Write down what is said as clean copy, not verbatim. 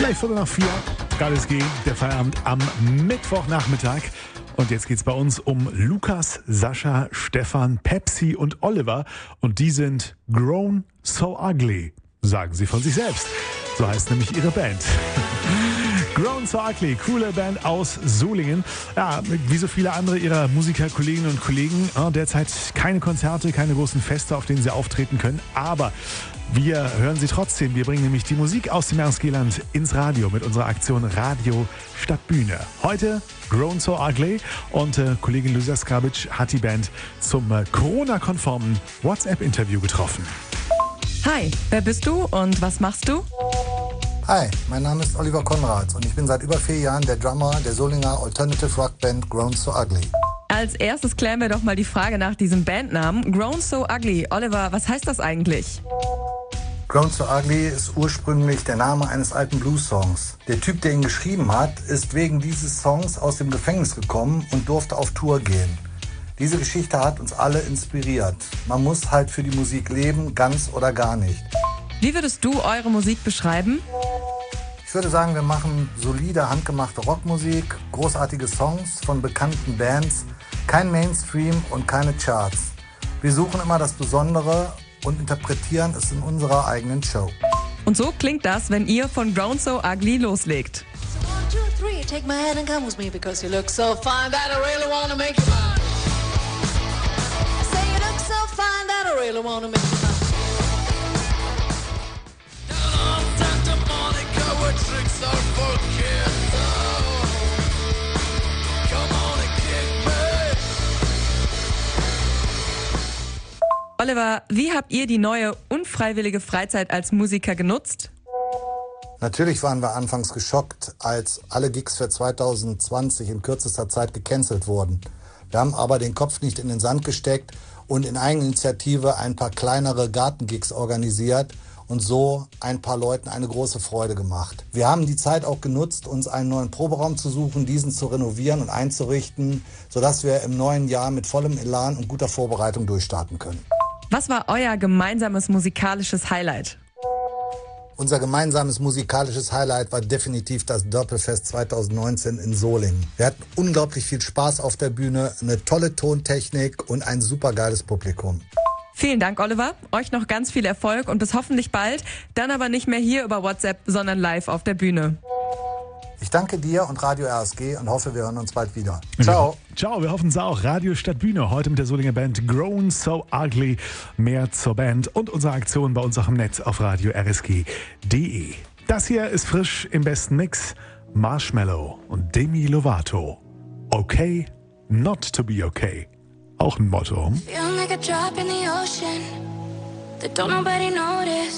Gleich 3:45. KSG, der Feierabend am Mittwochnachmittag. Und jetzt geht's bei uns um Lukas, Sascha, Stefan, Pepsi und Oliver. Und die sind Grown So Ugly, sagen sie von sich selbst. So heißt nämlich ihre Band. Grown So Ugly, coole Band aus Solingen. Ja, wie so viele andere ihrer Musikerkolleginnen und Kollegen, derzeit keine Konzerte, keine großen Feste, auf denen sie auftreten können. Aber wir hören sie trotzdem. Wir bringen nämlich die Musik aus dem RSG-Land ins Radio mit unserer Aktion Radio statt Bühne. Heute Grown So Ugly und Kollegin Lucia Skrabic hat die Band zum Corona-konformen WhatsApp-Interview getroffen. Hi, wer bist du und was machst du? Hi, mein Name ist Oliver Konrads und ich bin seit über 4 Jahren der Drummer der Solinger Alternative Rock Band Grown So Ugly. Als erstes klären wir doch mal die Frage nach diesem Bandnamen. Grown So Ugly. Oliver, was heißt das eigentlich? Grown So Ugly ist ursprünglich der Name eines alten Blues-Songs. Der Typ, der ihn geschrieben hat, ist wegen dieses Songs aus dem Gefängnis gekommen und durfte auf Tour gehen. Diese Geschichte hat uns alle inspiriert. Man muss halt für die Musik leben, ganz oder gar nicht. Wie würdest du eure Musik beschreiben? Ich würde sagen, wir machen solide, handgemachte Rockmusik, großartige Songs von bekannten Bands, kein Mainstream und keine Charts. Wir suchen immer das Besondere und interpretieren es in unserer eigenen Show. Und so klingt das, wenn ihr von Grown So Ugly loslegt. So 1, 2, 3, take my hand and come with me because you look so fine that I really wanna make you mine. I say you look so fine that I really wanna make you mine. Oliver, wie habt ihr die neue unfreiwillige Freizeit als Musiker genutzt? Natürlich waren wir anfangs geschockt, als alle Gigs für 2020 in kürzester Zeit gecancelt wurden. Wir haben aber den Kopf nicht in den Sand gesteckt und in Eigeninitiative ein paar kleinere Gartengigs organisiert und so ein paar Leuten eine große Freude gemacht. Wir haben die Zeit auch genutzt, uns einen neuen Proberaum zu suchen, diesen zu renovieren und einzurichten, sodass wir im neuen Jahr mit vollem Elan und guter Vorbereitung durchstarten können. Was war euer gemeinsames musikalisches Highlight? Unser gemeinsames musikalisches Highlight war definitiv das Dörpelfest 2019 in Solingen. Wir hatten unglaublich viel Spaß auf der Bühne, eine tolle Tontechnik und ein supergeiles Publikum. Vielen Dank, Oliver. Euch noch ganz viel Erfolg und bis hoffentlich bald. Dann aber nicht mehr hier über WhatsApp, sondern live auf der Bühne. Ich danke dir und Radio RSG und hoffe, wir hören uns bald wieder. Ciao. Ciao, wir hoffen es auch. Radio statt Bühne. Heute mit der Solinger Band Grown So Ugly. Mehr zur Band und unserer Aktion bei uns auch im Netz auf radio-rsg.de. Das hier ist frisch im besten Mix. Marshmello und Demi Lovato. Okay, not to be okay. Auch ein Motto. Feeling like a drop in the ocean that don't nobody notice.